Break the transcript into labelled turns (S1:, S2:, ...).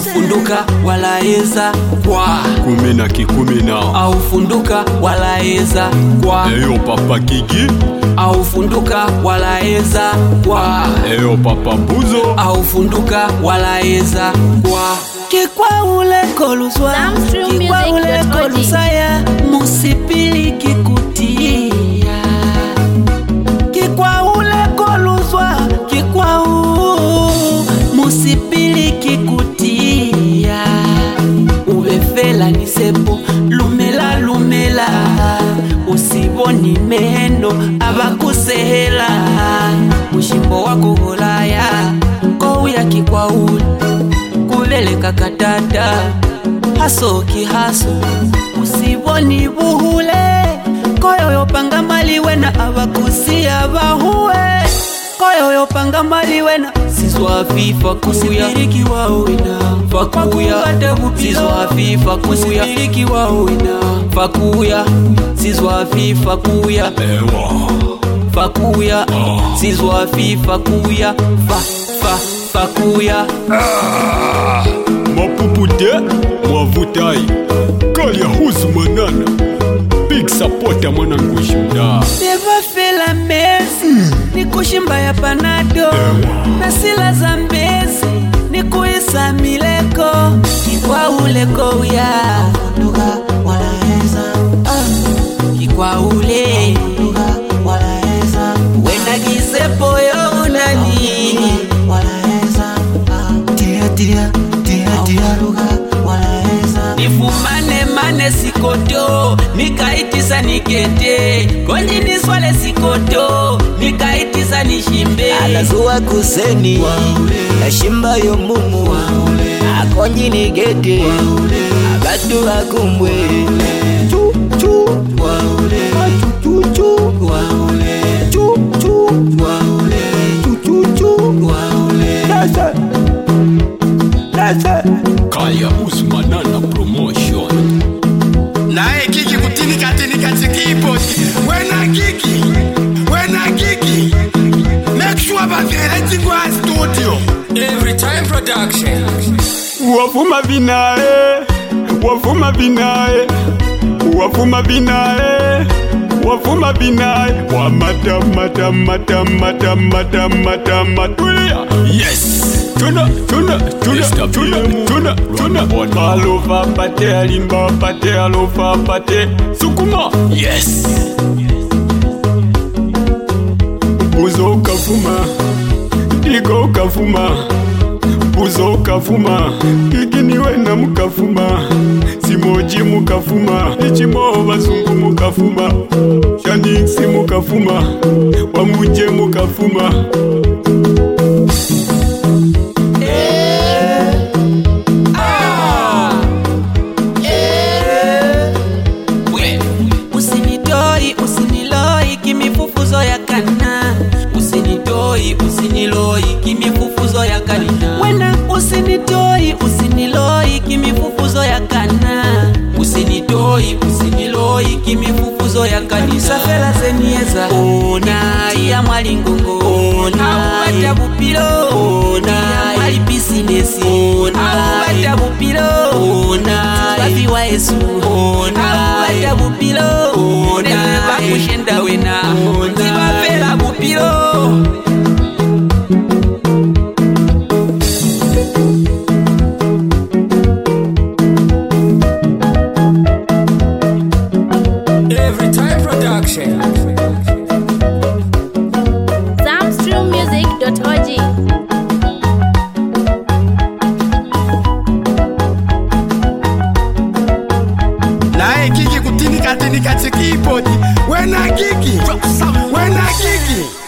S1: funduka wala eza kwa
S2: kumina kikumina
S1: au funduka wala eza kwa
S2: eyo papa Kiki
S1: au funduka wala eza kwa
S2: eyo papa Buzo
S1: au funduka wala eza kwa kikwa ule koluzwa kikwa ule kolusaya musipili kikutia kikwa ule koluzwa kikwa musipili kikutia ubefela nisepo lumela lumela usiboni meno abakusehela mushimbo wako golaya kouya kikwa ule kubeleka katata hasoki haso usiboni buhule koyo yopanga mali wena abakusia bahuwe koyo yopanga mali wena sizwa fifa kuya irikiwa wina fakuya sizwa fifa kuya irikiwa wina fakuya sizwa fifa kuya
S2: ewa
S1: fakuya sizwa fifa kuya fakuya
S2: mapupude mwavutai kalia husu manana big supporter mwanangu shuda
S1: never feel a mess ni kushimba ya panado na sila za mbezi ni kuisa mileko kikwa ule kouya funduka wala eza kikwa ule funduka wala eza wena gisepo yo unani wala eza tia wala eza nifumane mane sikoto nikaitisa nikete konji niswale sikoto nikaitisa nishimbe
S3: alazuwa kuseni ya shimba yo mumu akonji nigete abatu akumbwe chu chu chu chu chu chu chu
S2: kalia husu manana promotion
S4: nae Kiki kutinika chikipoti wena Kiki make sure batereti kwa studio
S5: Every Time Production.
S2: wafuma vinae wafuma vinae wafuma vinae wafuma vinae wamata matulia yes tuna alofa pate alimba pate alofa pate sukuma yes Buzo kafuma digo kafuma Buzo kafuma Kiki niwe na mukafuma Simoji mukafuma Ichimo bazungu mukafuma Shaniksi mukafuma Wamuje mukafuma
S1: usiniloi kimifufuzo ya kana usiniloi kimifufuzo ya kana wena usiniloi kimifufuzo ya kana usiniloi kimifufuzo ya kanisa fela zenieza ona ya mwalingongo ona ya bupilo ona ya business ona ya bupilo ona babi wa Yesu ona ya bupilo ona bakushenda wena ziba fela bupilo
S5: Every Time Production.
S6: zamstrummusic.org.
S4: nae Kiki kutinika chikipoti wena Kiki